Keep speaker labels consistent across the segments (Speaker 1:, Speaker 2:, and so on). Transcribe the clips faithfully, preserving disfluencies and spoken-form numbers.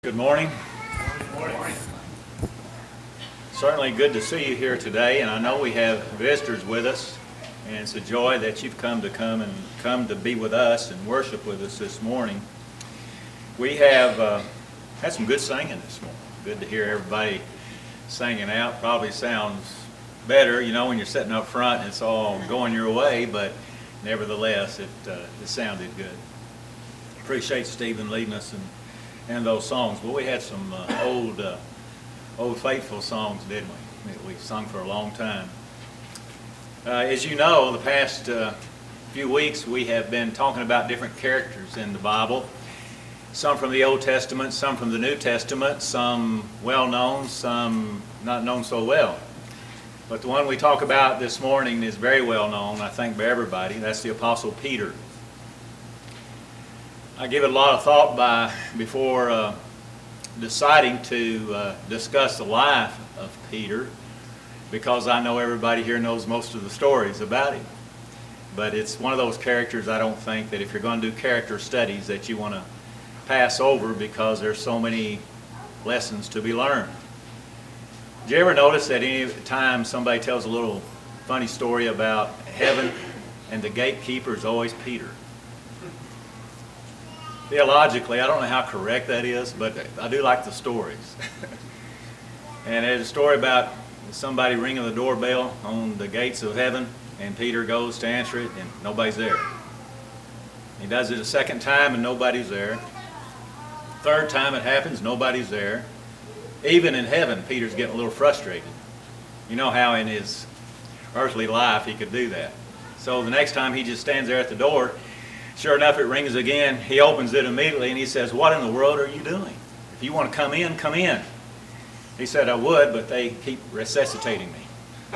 Speaker 1: Good morning.
Speaker 2: Good morning.
Speaker 1: Certainly good to see you here today, and I know we have visitors with us, and it's a joy that you've come to come and come to be with us and worship with us this morning. We have uh, had some good singing this morning. Good to hear everybody singing out. Probably sounds better, you know, when you're sitting up front and it's all going your way, but nevertheless, it uh, it sounded good. Appreciate Stephen leading us and and those songs. Well, we had some uh, old, uh, old faithful songs, didn't we? That we sung for a long time. Uh, as you know, the past uh, few weeks we have been talking about different characters in the Bible. Some from the Old Testament, some from the New Testament, some well-known, some not known so well. But the one we talk about this morning is very well-known, I think, by everybody. That's the Apostle Peter. I give it a lot of thought by before uh, deciding to uh, discuss the life of Peter, because I know everybody here knows most of the stories about him. But it's one of those characters I don't think that if you're going to do character studies that you want to pass over, because there's so many lessons to be learned. Did you ever notice that any time somebody tells a little funny story about heaven and the gatekeeper is always Peter? Theologically, I don't know how correct that is, but I do like the stories. And there's a story about somebody ringing the doorbell on the gates of heaven, and Peter goes to answer it, and nobody's there. He does it a second time, and nobody's there. Third time it happens, nobody's there. Even in heaven, Peter's getting a little frustrated. You know how in his earthly life he could do that. So the next time he just stands there at the door. Sure enough, it rings again. He opens it immediately and he says, "What in the world are you doing? If you want to come in, come in." He said, "I would, but they keep resuscitating me."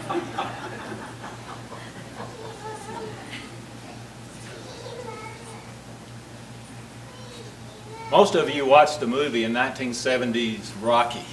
Speaker 1: Most of you watched the movie in nineteen seventies Rocky.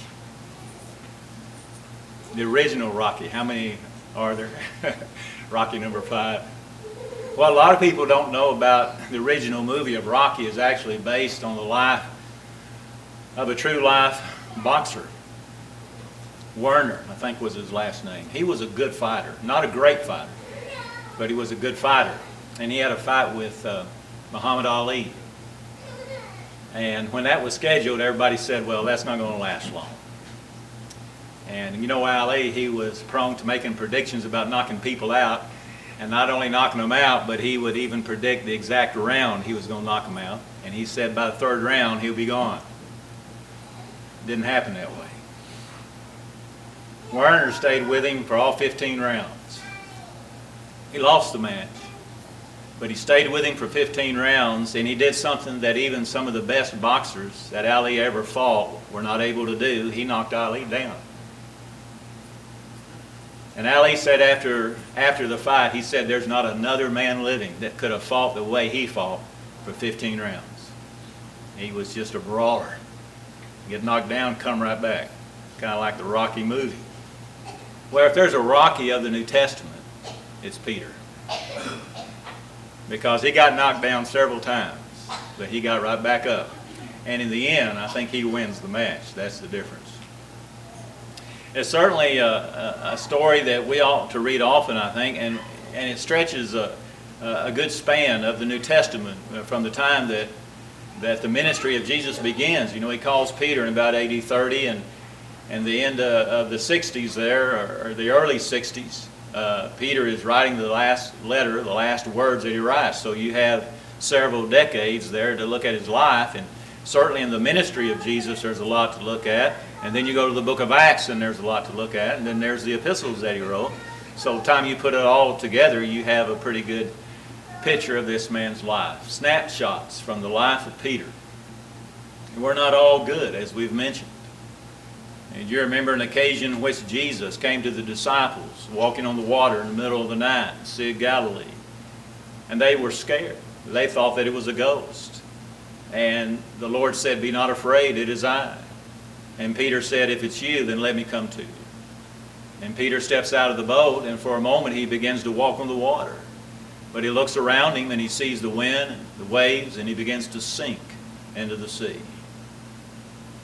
Speaker 1: The original Rocky. How many are there? Rocky number five. What a lot of people don't know about the original movie of Rocky is actually based on the life of a true life boxer. Werner, I think, was his last name. He was a good fighter. Not a great fighter, but he was a good fighter. And he had a fight with uh, Muhammad Ali. And when that was scheduled, everybody said, well, that's not going to last long. And you know, Ali, he was prone to making predictions about knocking people out. And not only knocking them out, but he would even predict the exact round he was going to knock them out. And he said by the third round, he'll be gone. Didn't happen that way. Werner stayed with him for all fifteen rounds. He lost the match. But he stayed with him for fifteen rounds, and he did something that even some of the best boxers that Ali ever fought were not able to do. He knocked Ali down. And Ali said after after the fight, he said there's not another man living that could have fought the way he fought for fifteen rounds. He was just a brawler. Get knocked down, come right back. Kind of like the Rocky movie. Well, if there's a Rocky of the New Testament, it's Peter. Because he got knocked down several times, but he got right back up. And in the end, I think he wins the match. That's the difference. It's certainly a, a story that we ought to read often, I think, and, and it stretches a, a good span of the New Testament from the time that, that the ministry of Jesus begins. You know, he calls Peter in about A D thirty, and, and the end of, of the sixties there, or, or the early sixties, uh, Peter is writing the last letter, the last words that he writes. So you have several decades there to look at his life, and certainly in the ministry of Jesus there's a lot to look at. And then you go to the book of Acts and there's a lot to look at. And then there's the epistles that he wrote. So the time you put it all together, you have a pretty good picture of this man's life. Snapshots from the life of Peter. And we're not all good, as we've mentioned. And you remember an occasion in which Jesus came to the disciples walking on the water in the middle of the night in the Sea of Galilee. And they were scared. They thought that it was a ghost. And the Lord said, "Be not afraid, it is I." And Peter said, "If it's you, then let me come to you." And Peter steps out of the boat, and for a moment he begins to walk on the water. But he looks around him and he sees the wind and the waves, and he begins to sink into the sea.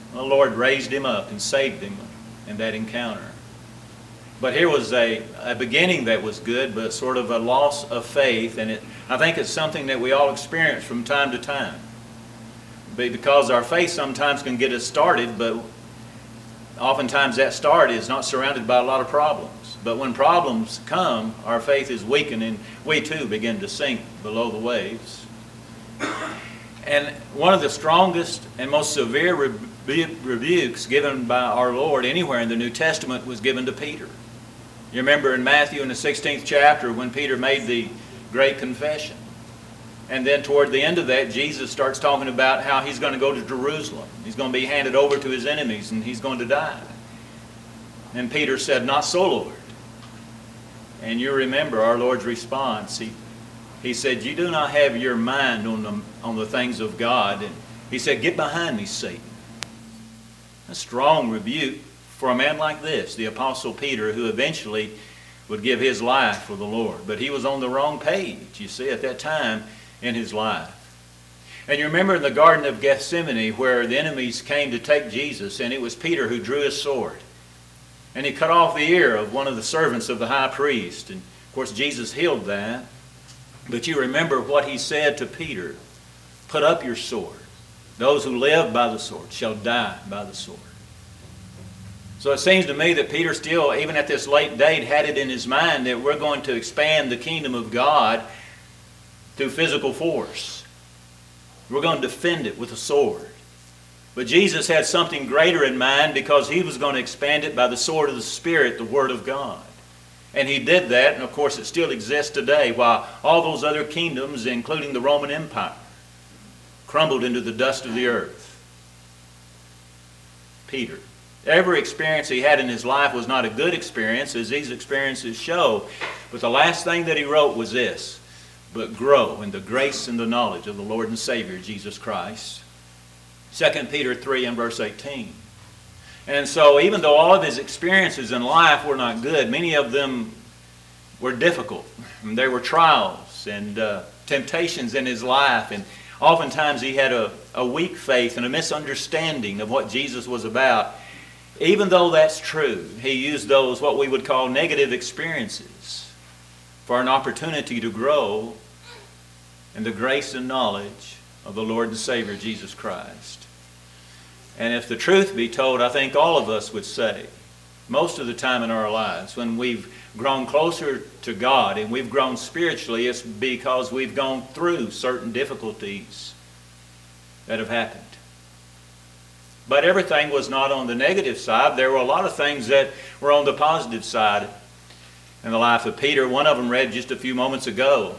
Speaker 1: The Lord raised him up and saved him in that encounter. But here was a, a beginning that was good, but sort of a loss of faith. And it, I think it's something that we all experience from time to time. Because our faith sometimes can get us started, but oftentimes that start is not surrounded by a lot of problems. But when problems come, our faith is weakened and we too begin to sink below the waves. And one of the strongest and most severe rebu- rebukes given by our Lord anywhere in the New Testament was given to Peter. You remember in Matthew in the sixteenth chapter when Peter made the great confession. And then toward the end of that, Jesus starts talking about how he's going to go to Jerusalem. He's going to be handed over to his enemies and he's going to die. And Peter said, "Not so, Lord." And you remember our Lord's response. He, he said, "You do not have your mind on the, on the things of God." And he said, "Get behind me, Satan." A strong rebuke for a man like this, the Apostle Peter, who eventually would give his life for the Lord. But he was on the wrong page, you see, at that time in his life. And you remember in the Garden of Gethsemane where the enemies came to take Jesus, and it was Peter who drew his sword. And he cut off the ear of one of the servants of the high priest. And of course Jesus healed that. But you remember what he said to Peter, "Put up your sword. Those who live by the sword shall die by the sword." So it seems to me that Peter still, even at this late date, had it in his mind that we're going to expand the kingdom of God through physical force. We're going to defend it with a sword. But Jesus had something greater in mind because he was going to expand it by the sword of the Spirit, the Word of God. And he did that, and of course it still exists today, while all those other kingdoms, including the Roman Empire, crumbled into the dust of the earth. Peter. Every experience he had in his life was not a good experience, as these experiences show. But the last thing that he wrote was this: "But grow in the grace and the knowledge of the Lord and Savior, Jesus Christ." Second Peter three and verse eighteen. And so even though all of his experiences in life were not good, many of them were difficult. And there were trials and uh, temptations in his life. And oftentimes he had a, a weak faith and a misunderstanding of what Jesus was about. Even though that's true, he used those, what we would call negative experiences, for an opportunity to grow in the grace and knowledge of the Lord and Savior, Jesus Christ. And if the truth be told, I think all of us would say, most of the time in our lives, when we've grown closer to God and we've grown spiritually, it's because we've gone through certain difficulties that have happened. But everything was not on the negative side. There were a lot of things that were on the positive side in the life of Peter. One of them read just a few moments ago,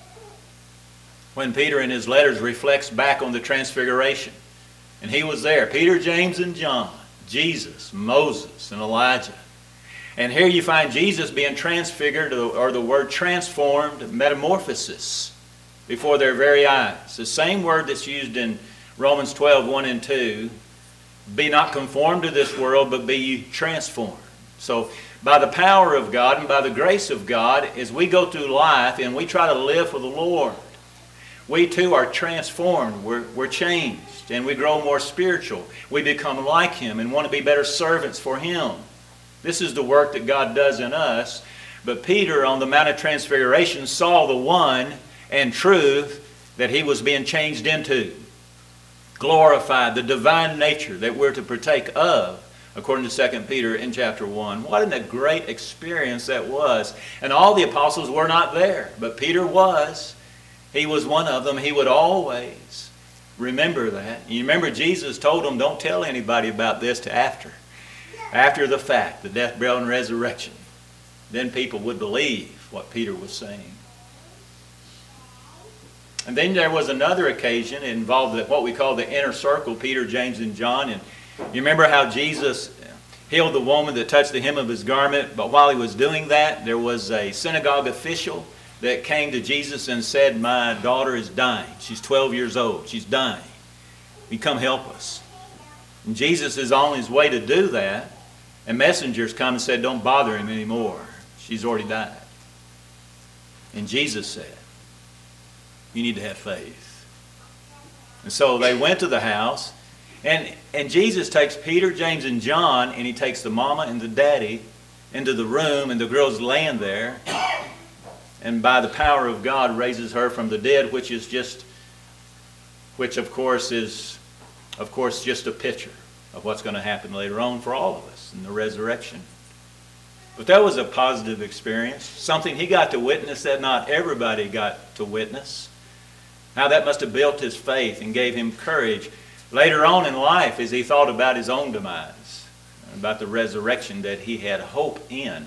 Speaker 1: when Peter in his letters reflects back on the transfiguration. And he was there, Peter, James, and John, Jesus, Moses, and Elijah. And here you find Jesus being transfigured, or the word transformed, metamorphosis, before their very eyes. The same word that's used in Romans twelve, one and two, "Be not conformed to this world, but be ye transformed." So by the power of God and by the grace of God, as we go through life and we try to live for the Lord, we too are transformed. We're, we're changed and we grow more spiritual. We become like Him and want to be better servants for Him. This is the work that God does in us. But Peter on the Mount of Transfiguration saw the one and truth that he was being changed into. Glorified, the divine nature that we're to partake of, according to Second Peter in chapter one. What a great experience that was. And all the apostles were not there, but Peter was. He was one of them. He would always remember that. You remember Jesus told them, don't tell anybody about this to after. After the fact, the death, burial, and resurrection. Then people would believe what Peter was saying. And then there was another occasion. It involved what we call the inner circle, Peter, James, and John. And you remember how Jesus healed the woman that touched the hem of his garment. But while he was doing that, there was a synagogue official that came to Jesus and said, my daughter is dying. She's twelve years old. She's dying. You come help us. And Jesus is on his way to do that. And messengers come and said, don't bother him anymore. She's already died. And Jesus said, you need to have faith. And so they went to the house, And, and Jesus takes Peter, James, and John, and he takes the mama and the daddy into the room, and the girl's laying there. And by the power of God raises her from the dead, which is just, which of course is, of course, just a picture of what's going to happen later on for all of us in the resurrection. But that was a positive experience, something he got to witness that not everybody got to witness. How that must have built his faith and gave him courage later on in life as he thought about his own demise, about the resurrection that he had hope in.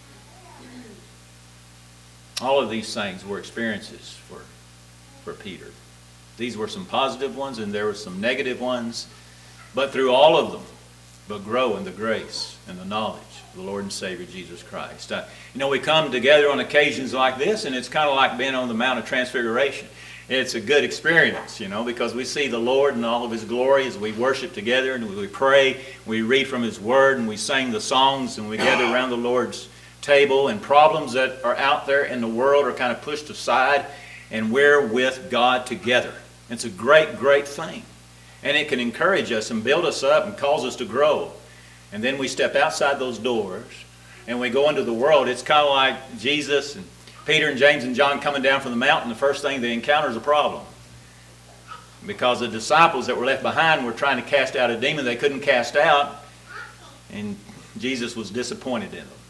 Speaker 1: All of these things were experiences for, for Peter. These were some positive ones and there were some negative ones, but through all of them, but grow in the grace and the knowledge of the Lord and Savior Jesus Christ. Uh, you know, we come together on occasions like this, and it's kind of like being on the Mount of Transfiguration. It's a good experience, you know, because we see the Lord in all of His glory as we worship together and we pray, we read from His Word, and we sing the songs, and we gather around the Lord's table, and problems that are out there in the world are kind of pushed aside, and we're with God together. It's a great, great thing. And it can encourage us and build us up and cause us to grow. And then we step outside those doors and we go into the world. It's kind of like Jesus and Peter and James and John coming down from the mountain. The first thing they encounter is a problem. Because the disciples that were left behind were trying to cast out a demon they couldn't cast out. And Jesus was disappointed in them.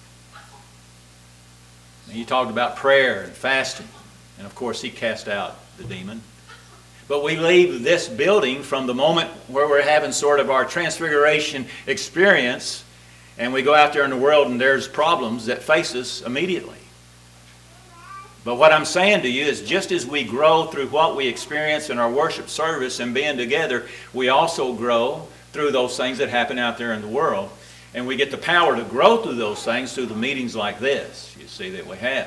Speaker 1: And he talked about prayer and fasting. And of course he cast out the demon. But we leave this building from the moment where we're having sort of our transfiguration experience, and we go out there in the world and there's problems that face us immediately. But what I'm saying to you is, just as we grow through what we experience in our worship service and being together, we also grow through those things that happen out there in the world. And we get the power to grow through those things through the meetings like this, you see, that we have.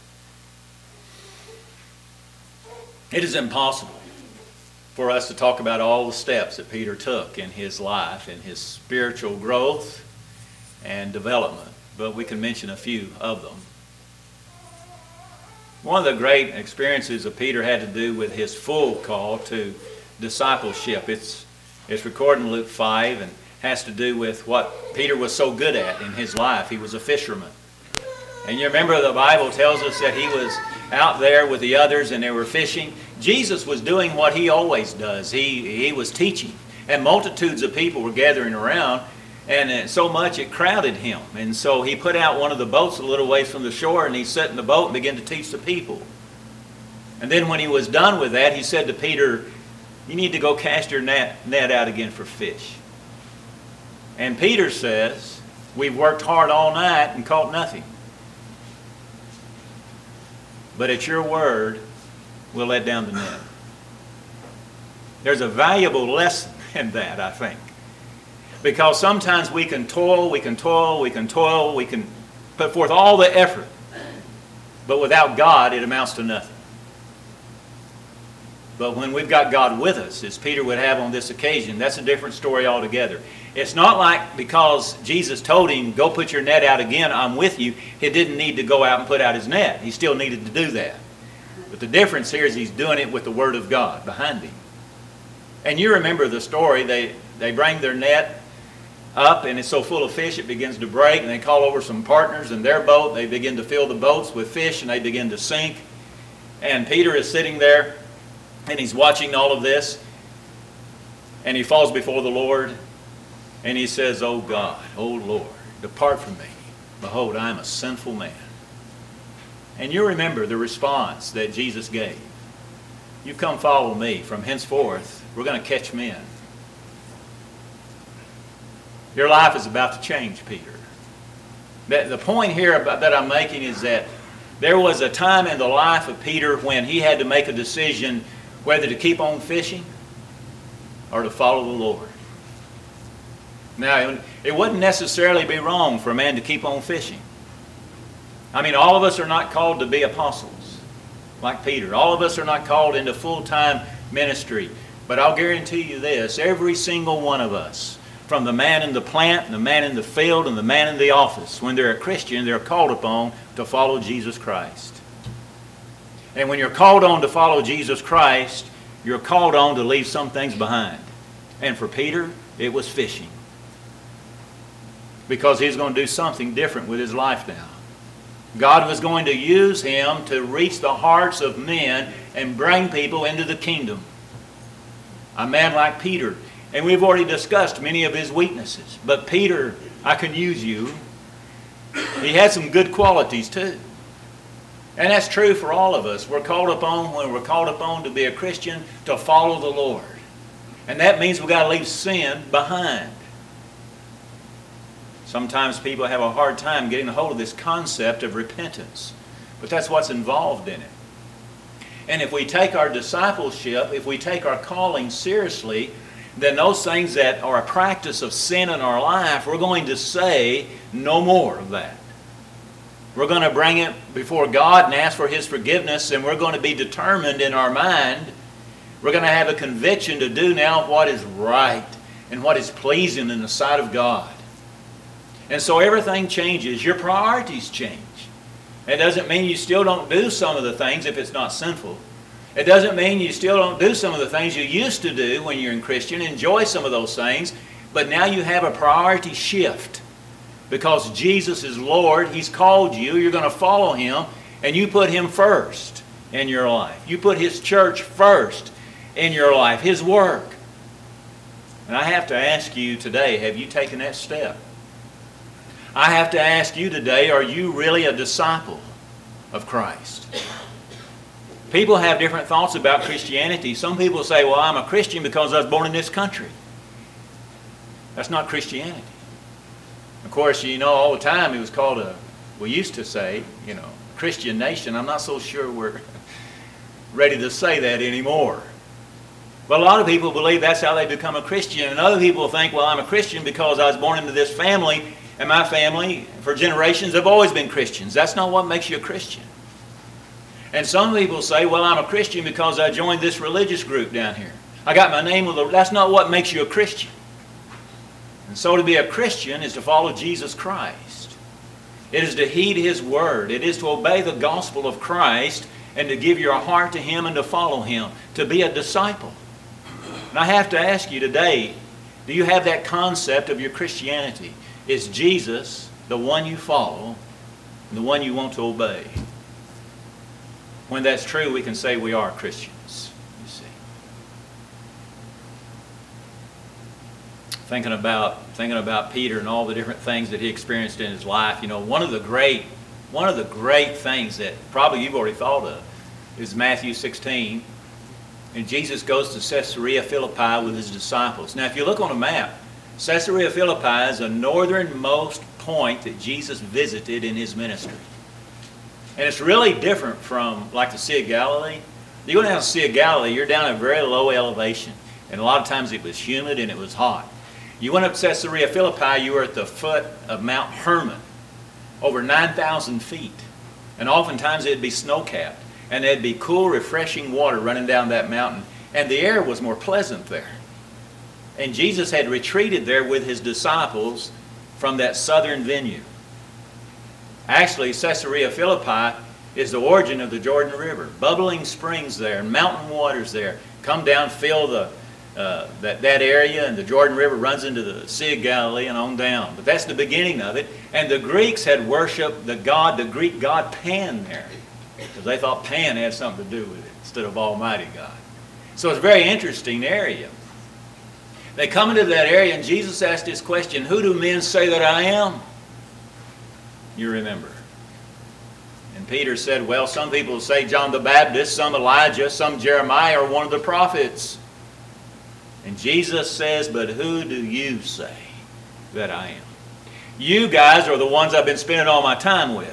Speaker 1: It is impossible for us to talk about all the steps that Peter took in his life, in his spiritual growth and development, but we can mention a few of them. One of the great experiences of Peter had to do with his full call to discipleship. It's, it's recorded in Luke five and has to do with what Peter was so good at in his life. He was a fisherman. And you remember the Bible tells us that he was out there with the others and they were fishing. Jesus was doing what he always does. He, he was teaching. And multitudes of people were gathering around, and so much it crowded him. And so he put out one of the boats a little ways from the shore, and he sat in the boat and began to teach the people. And then when he was done with that, he said to Peter, "You need to go cast your net, net out again for fish." And Peter says, "We've worked hard all night and caught nothing. But at your word, we'll let down the net." There's a valuable lesson in that, I think. Because sometimes we can toil, we can toil, we can toil, we can put forth all the effort. But without God, it amounts to nothing. But when we've got God with us, as Peter would have on this occasion, that's a different story altogether. It's not like because Jesus told him, "Go put your net out again, I'm with you," he didn't need to go out and put out his net. He still needed to do that. But the difference here is he's doing it with the Word of God behind him. And you remember the story. They, they bring their net up and it's so full of fish it begins to break, and they call over some partners in their boat. They begin to fill the boats with fish and they begin to sink. And Peter is sitting there and he's watching all of this, and he falls before the Lord and he says, "Oh God, oh Lord, depart from me. Behold, I am a sinful man." And you remember the response that Jesus gave. "You come follow me. From henceforth, we're going to catch men." Your life is about to change, Peter. The point here that I'm making is that there was a time in the life of Peter when he had to make a decision whether to keep on fishing or to follow the Lord. Now, it wouldn't necessarily be wrong for a man to keep on fishing. I mean, all of us are not called to be apostles like Peter. All of us are not called into full-time ministry. But I'll guarantee you this, every single one of us, from the man in the plant, and the man in the field, and the man in the office, when they're a Christian, they're called upon to follow Jesus Christ. And when you're called on to follow Jesus Christ, you're called on to leave some things behind. And for Peter, it was fishing. Because he's going to do something different with his life now. God was going to use him to reach the hearts of men and bring people into the kingdom. A man like Peter. And we've already discussed many of his weaknesses. But Peter, I can use you. He had some good qualities too. And that's true for all of us. We're called upon, when we're called upon to be a Christian, to follow the Lord. And that means we've got to leave sin behind. Sometimes people have a hard time getting a hold of this concept of repentance. But that's what's involved in it. And if we take our discipleship, if we take our calling seriously, then those things that are a practice of sin in our life, we're going to say no more of that. We're going to bring it before God and ask for His forgiveness, and we're going to be determined in our mind. We're going to have a conviction to do now what is right and what is pleasing in the sight of God. And so everything changes. Your priorities change. It doesn't mean you still don't do some of the things if it's not sinful. It doesn't mean you still don't do some of the things you used to do when you're in Christian. Enjoy some of those things. But now you have a priority shift. Because Jesus is Lord. He's called you. You're going to follow Him. And you put Him first in your life. You put His church first in your life. His work. And I have to ask you today, have you taken that step? I have to ask you today, are you really a disciple of Christ? People have different thoughts about Christianity. Some people say, well, I'm a Christian because I was born in this country. That's not Christianity. Of course, you know, all the time it was called a, we used to say, you know, Christian nation. I'm not so sure we're ready to say that anymore. But a lot of people believe that's how they become a Christian. And other people think, well, I'm a Christian because I was born into this family. And my family, for generations, have always been Christians. That's not what makes you a Christian. And some people say, well, I'm a Christian because I joined this religious group down here. I got my name with a... That's not what makes you a Christian. And so to be a Christian is to follow Jesus Christ. It is to heed His word. It is to obey the gospel of Christ and to give your heart to Him and to follow Him. To be a disciple. And I have to ask you today, do you have that concept of your Christianity? Is Jesus the one you follow and the one you want to obey? When that's true, we can say we are Christians, you see. Thinking about, thinking about Peter and all the different things that he experienced in his life, you know, one of the great, one of the great things that probably you've already thought of is Matthew sixteen. And Jesus goes to Caesarea Philippi with His disciples. Now, if you look on a map, Caesarea Philippi is the northernmost point that Jesus visited in His ministry. And it's really different from like the Sea of Galilee. You go down to the Sea of Galilee, you're down at a very low elevation. And a lot of times it was humid and it was hot. You went up to Caesarea Philippi, you were at the foot of Mount Hermon, over nine thousand feet. And oftentimes it'd be snow-capped. And there'd be cool, refreshing water running down that mountain. And the air was more pleasant there. And Jesus had retreated there with His disciples from that southern venue. Actually, Caesarea Philippi is the origin of the Jordan River. Bubbling springs there, and mountain waters there. Come down, fill the, uh, that, that area, and the Jordan River runs into the Sea of Galilee and on down. But that's the beginning of it. And the Greeks had worshipped the god, the Greek god Pan there. Because they thought Pan had something to do with it instead of Almighty God. So it's a very interesting area. They come into that area and Jesus asked this question, who do men say that I am? You remember. And Peter said, well, some people say John the Baptist, some Elijah, some Jeremiah or one of the prophets. And Jesus says, but who do you say that I am? You guys are the ones I've been spending all my time with.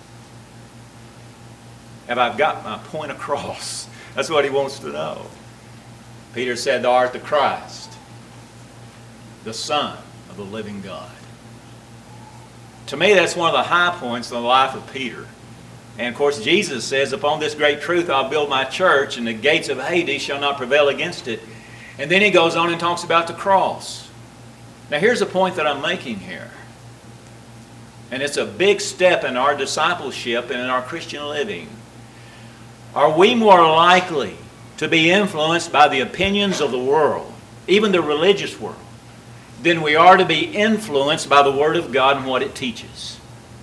Speaker 1: Have I got my point across? That's what he wants to know. Peter said, thou art the Christ, the Son of the living God. To me, that's one of the high points in the life of Peter. And of course, Jesus says, upon this great truth I'll build my church, and the gates of Hades shall not prevail against it. And then he goes on and talks about the cross. Now here's the point that I'm making here. And it's a big step in our discipleship and in our Christian living. Are we more likely to be influenced by the opinions of the world even the religious world, then we are to be influenced by the Word of God and what it teaches.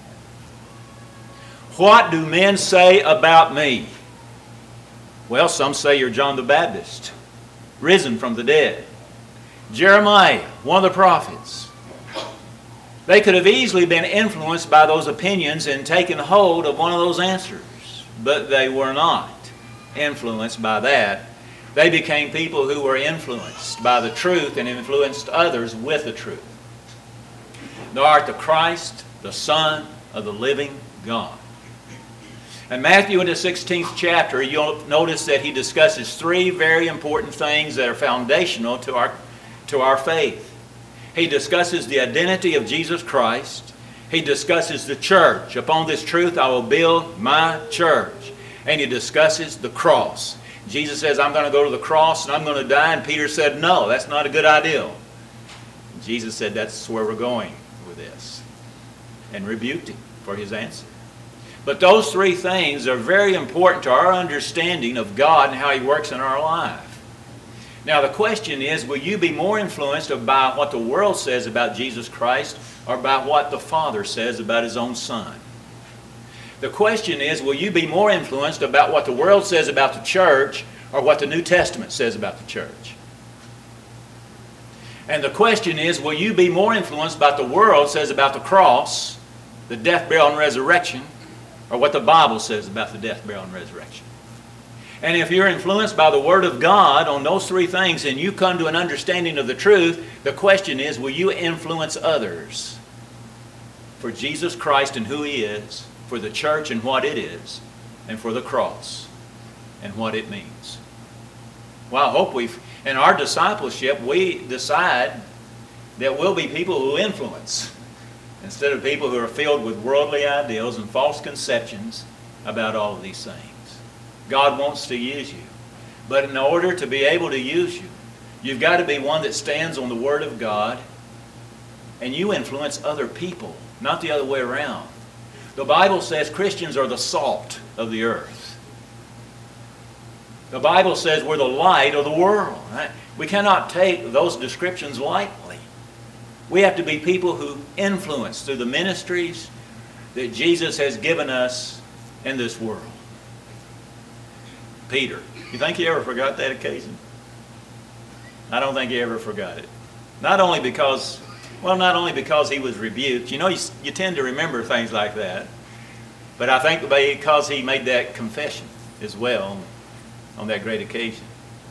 Speaker 1: What do men say about me? Well, some say you're John the Baptist, risen from the dead. Jeremiah, one of the prophets. They could have easily been influenced by those opinions and taken hold of one of those answers, but they were not influenced by that. They became people who were influenced by the truth and influenced others with the truth. Thou art the Christ, the Son of the living God. In Matthew in the sixteenth chapter, you'll notice that he discusses three very important things that are foundational to our, to our faith. He discusses the identity of Jesus Christ. He discusses the church. Upon this truth I will build my church. And he discusses the cross. Jesus says, I'm going to go to the cross and I'm going to die. And Peter said, no, that's not a good idea. Jesus said, that's where we're going with this. And rebuked him for his answer. But those three things are very important to our understanding of God and how He works in our life. Now the question is, will you be more influenced by what the world says about Jesus Christ or by what the Father says about His own Son? The question is, will you be more influenced about what the world says about the church or what the New Testament says about the church? And the question is, will you be more influenced by what the world says about the cross, the death, burial, and resurrection, or what the Bible says about the death, burial, and resurrection? And if you're influenced by the Word of God on those three things and you come to an understanding of the truth, the question is, will you influence others for Jesus Christ and who He is, for the church and what it is, and for the cross and what it means? Well, I hope we've, in our discipleship, we decide that we'll be people who influence instead of people who are filled with worldly ideals and false conceptions about all of these things. God wants to use you. But in order to be able to use you, you've got to be one that stands on the Word of God and you influence other people, not the other way around. The Bible says Christians are the salt of the earth. The Bible says we're the light of the world. Right? We cannot take those descriptions lightly. We have to be people who influence through the ministries that Jesus has given us in this world. Peter, you think he ever forgot that occasion? I don't think he ever forgot it. Not only because, well, not only because he was rebuked. You know, you, you tend to remember things like that. But I think because he made that confession as well on that great occasion.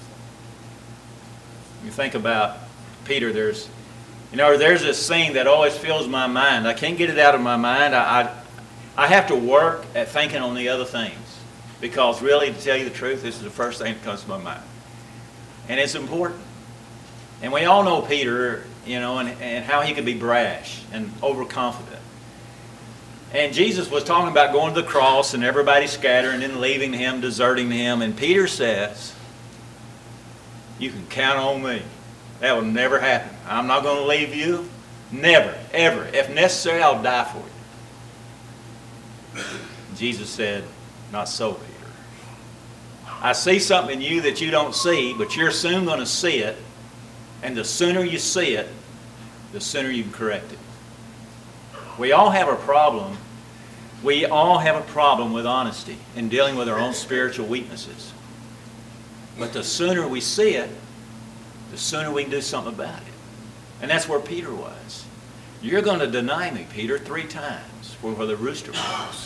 Speaker 1: You think about Peter, there's, you know, there's this scene that always fills my mind. I can't get it out of my mind. I, I, I have to work at thinking on the other things. Because really, to tell you the truth, this is the first thing that comes to my mind. And it's important. And we all know Peter, you know, and, and how he could be brash and overconfident. And Jesus was talking about going to the cross and everybody scattering and leaving him, deserting him. And Peter says, you can count on me. That will never happen. I'm not going to leave you. Never, ever. If necessary, I'll die for you. Jesus said, not so, Peter. I see something in you that you don't see, but you're soon going to see it. And the sooner you see it, the sooner you can correct it. We all have a problem. We all have a problem with honesty in dealing with our own spiritual weaknesses. But the sooner we see it, the sooner we can do something about it. And that's where Peter was. You're going to deny me, Peter, three times before the rooster crows.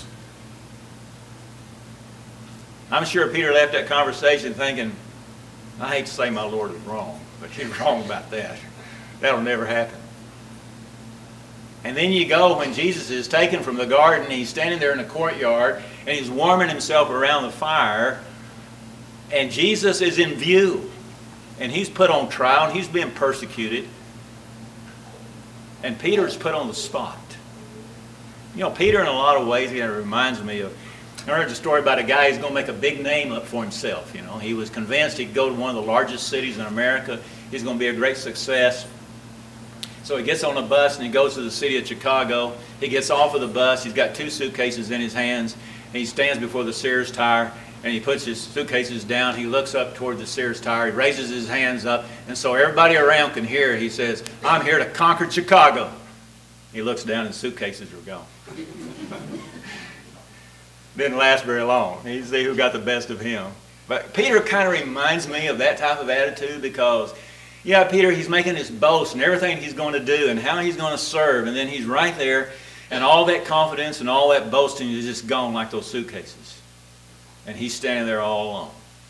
Speaker 1: I'm sure Peter left that conversation thinking, I hate to say my Lord is wrong, but he's wrong about that. That'll never happen. And then you go when Jesus is taken from the garden, he's standing there in the courtyard, and he's warming himself around the fire, and Jesus is in view. And he's put on trial, and he's being persecuted. And Peter's put on the spot. You know, Peter in a lot of ways, you know, reminds me of, I heard the story about a guy who's going to make a big name up for himself. You know, he was convinced he'd go to one of the largest cities in America. He's going to be a great success. So he gets on a bus and he goes to the city of Chicago. He gets off of the bus. He's got two suitcases in his hands. And he stands before the Sears Tower and he puts his suitcases down. He looks up toward the Sears Tower. He raises his hands up, and so everybody around can hear. He says, "I'm here to conquer Chicago." He looks down, and suitcases are gone. Didn't last very long. You see who got the best of him. But Peter kind of reminds me of that type of attitude because, yeah, Peter, he's making his boast and everything he's going to do and how he's going to serve, and then he's right there, and all that confidence and all that boasting is just gone like those suitcases. And he's standing there all alone.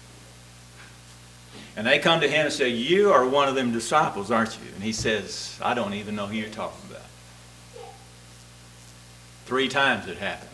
Speaker 1: And they come to him and say, "You are one of them disciples, aren't you?" And he says, "I don't even know who you're talking about." Three times it happened.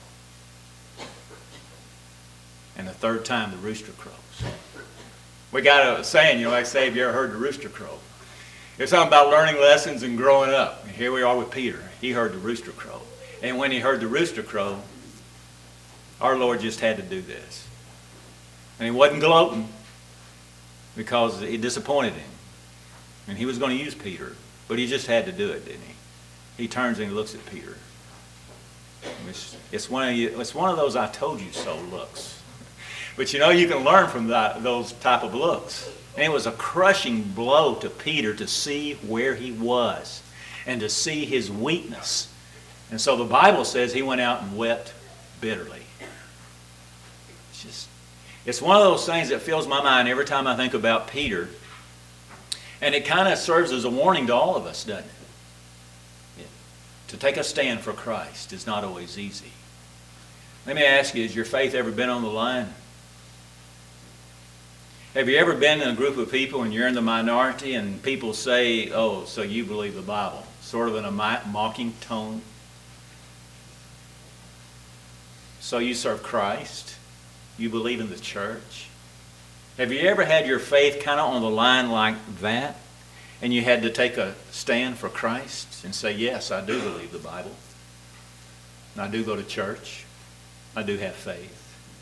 Speaker 1: And the third time the rooster crows. We got a saying, you know, like say, have you ever heard the rooster crow? It's something about learning lessons and growing up. And here we are with Peter. He heard the rooster crow. And when he heard the rooster crow, our Lord just had to do this. And he wasn't gloating because it disappointed him. And he was going to use Peter, but he just had to do it, didn't he? He turns and he looks at Peter. It's, it's, one of you, it's one of those "I told you so" looks. But you know, you can learn from that, those type of looks. And it was a crushing blow to Peter to see where he was and to see his weakness. And so the Bible says he went out and wept bitterly. It's just, it's one of those things that fills my mind every time I think about Peter. And it kind of serves as a warning to all of us, doesn't it? Yeah. To take a stand for Christ is not always easy. Let me ask you, has your faith ever been on the line? Have you ever been in a group of people and you're in the minority and people say, "Oh, so you believe the Bible?" Sort of in a mocking tone. So you serve Christ? You believe in the church? Have you ever had your faith kind of on the line like that? And you had to take a stand for Christ and say, "Yes, I do believe the Bible. And I do go to church. I do have faith."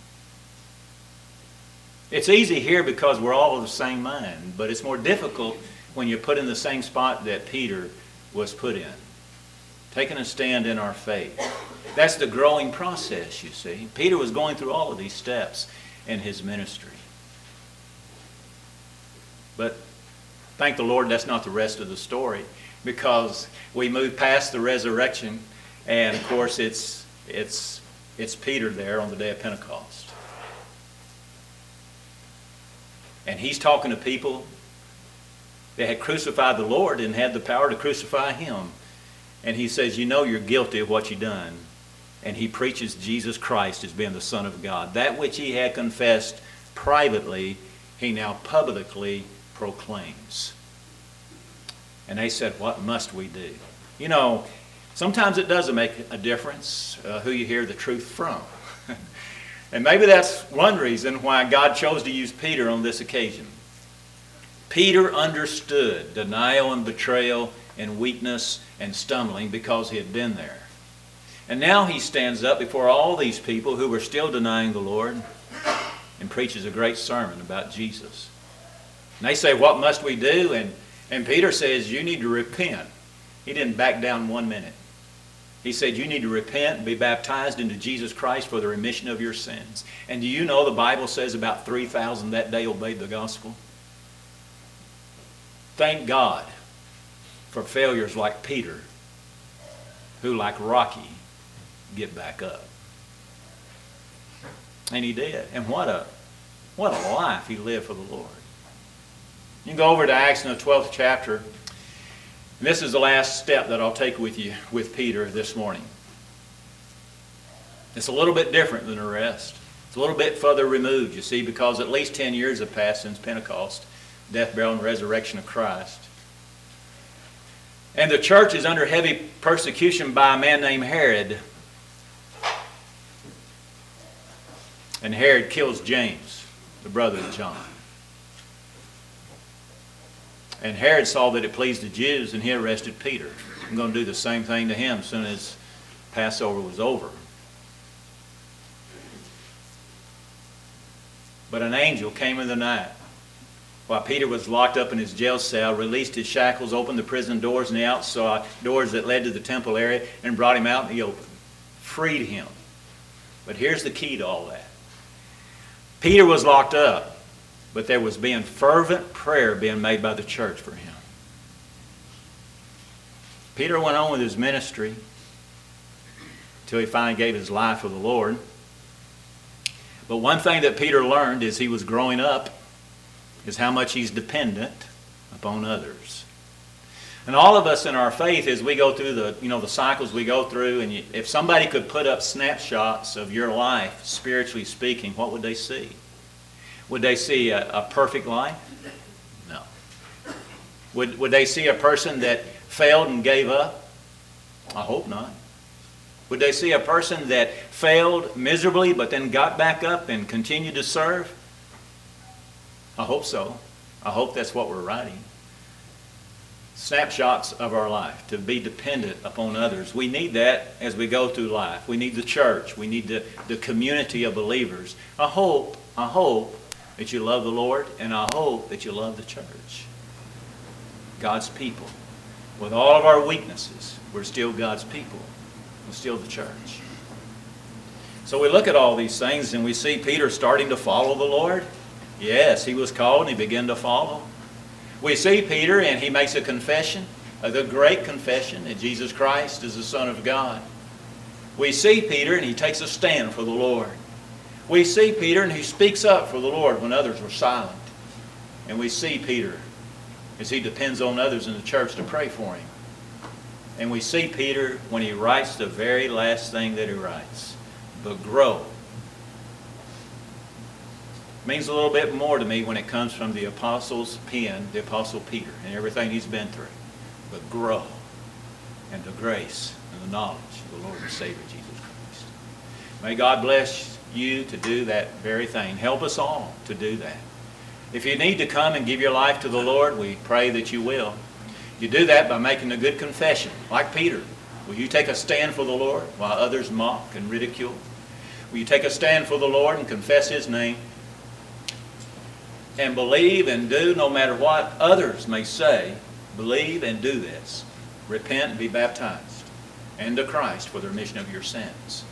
Speaker 1: It's easy here because we're all of the same mind, but it's more difficult when you're put in the same spot that Peter was put in. Taking a stand in our faith. That's the growing process, you see. Peter was going through all of these steps in his ministry. But thank the Lord that's not the rest of the story, because we move past the resurrection, and of course it's it's it's Peter there on the day of Pentecost. And he's talking to people that had crucified the Lord and had the power to crucify him. And he says, "You know you're guilty of what you've done." And he preaches Jesus Christ as being the Son of God. That which he had confessed privately, he now publicly proclaims. And they said, "What must we do?" You know, sometimes it doesn't make a difference uh, who you hear the truth from. And maybe that's one reason why God chose to use Peter on this occasion. Peter understood denial and betrayal and weakness and stumbling because he had been there. And now he stands up before all these people who were still denying the Lord and preaches a great sermon about Jesus. And they say, "What must we do?" And, and Peter says, "You need to repent." He didn't back down one minute. He said, "You need to repent and be baptized into Jesus Christ for the remission of your sins." And do you know the Bible says about three thousand that day obeyed the gospel? Thank God for failures like Peter, who, like Rocky, get back up. And he did. And what a, what a life he lived for the Lord. You can go over to Acts in the twelfth chapter. And this is the last step that I'll take with you with Peter this morning. It's a little bit different than the rest. It's a little bit further removed, you see, because at least ten years have passed since Pentecost, death, burial, and resurrection of Christ. And the church is under heavy persecution by a man named Herod. And Herod kills James, the brother of John. And Herod saw that it pleased the Jews, and he arrested Peter. I'm going to do the same thing to him as soon as Passover was over. But an angel came in the night while Peter was locked up in his jail cell, released his shackles, opened the prison doors and the outside doors that led to the temple area, and brought him out in the open. Freed him. But here's the key to all that. Peter was locked up, but there was being fervent prayer being made by the church for him. Peter went on with his ministry until he finally gave his life for the Lord. But one thing that Peter learned as he was growing up is how much he's dependent upon others. And all of us in our faith, as we go through the, you know, the cycles we go through, and you, if somebody could put up snapshots of your life, spiritually speaking, what would they see? Would they see a, a perfect life? No. Would, would they see a person that failed and gave up? I hope not. Would they see a person that failed miserably but then got back up and continued to serve? I hope so. I hope that's what we're writing. Snapshots of our life, to be dependent upon others. We need that as we go through life. We need the church. We need the, the community of believers. I hope, I hope that you love the Lord, and I hope that you love the church. God's people. With all of our weaknesses, we're still God's people. We're still the church. So we look at all these things and we see Peter starting to follow the Lord. Yes, he was called and he began to follow. We see Peter and he makes a confession, the great confession that Jesus Christ is the Son of God. We see Peter and he takes a stand for the Lord. We see Peter and he speaks up for the Lord when others were silent. And we see Peter as he depends on others in the church to pray for him. And we see Peter when he writes the very last thing that he writes, but grow. It means a little bit more to me when it comes from the apostle's pen, the apostle Peter, and everything he's been through. But grow in the grace and the knowledge of the Lord and Savior Jesus Christ. May God bless you to do that very thing. Help us all to do that. If you need to come and give your life to the Lord, we pray that you will. You do that by making a good confession, like Peter. Will you take a stand for the Lord while others mock and ridicule? Will you take a stand for the Lord and confess His name? And believe and do, no matter what others may say, believe and do this. Repent and be baptized into Christ for the remission of your sins.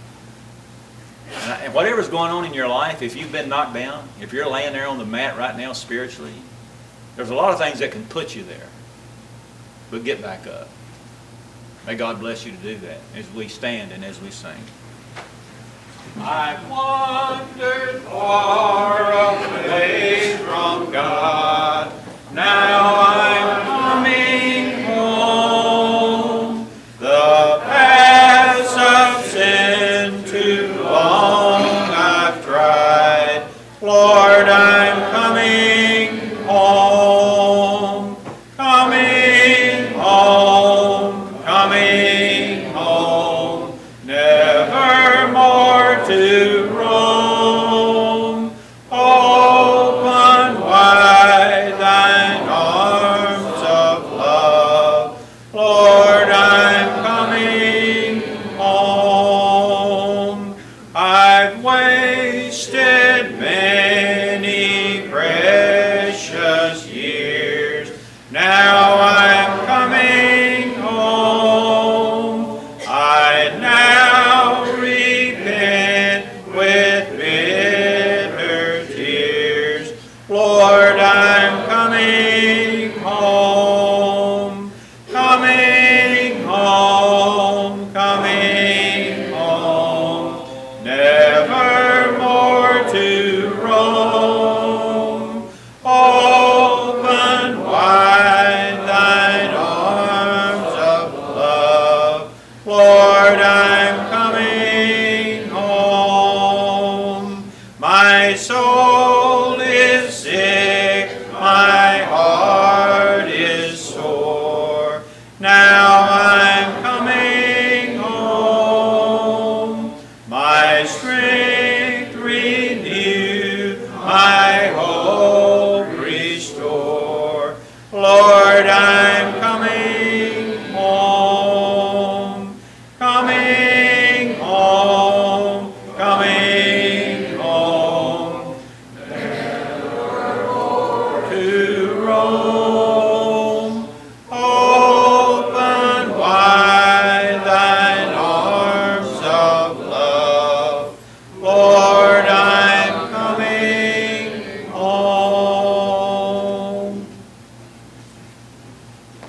Speaker 1: And whatever's going on in your life, if you've been knocked down, if you're laying there on the mat right now spiritually, there's a lot of things that can put you there. But get back up. May God bless you to do that as we stand and as we sing. I've wandered far away from God. Now I'm coming home. The paths of sin too long I've tried. Lord, I'm coming home. Coming home. Coming home. Never more to roam. Open wide thine arms of love. Lord, I'm coming home. I've wasted many precious years. Now I'm coming home. I now repent with bitter tears. Lord, I'm coming home. Coming home. Coming home. Never more to roam. Open wide thine arms of love. Lord, I'm coming home. My soul is sick, my heart is sore. Now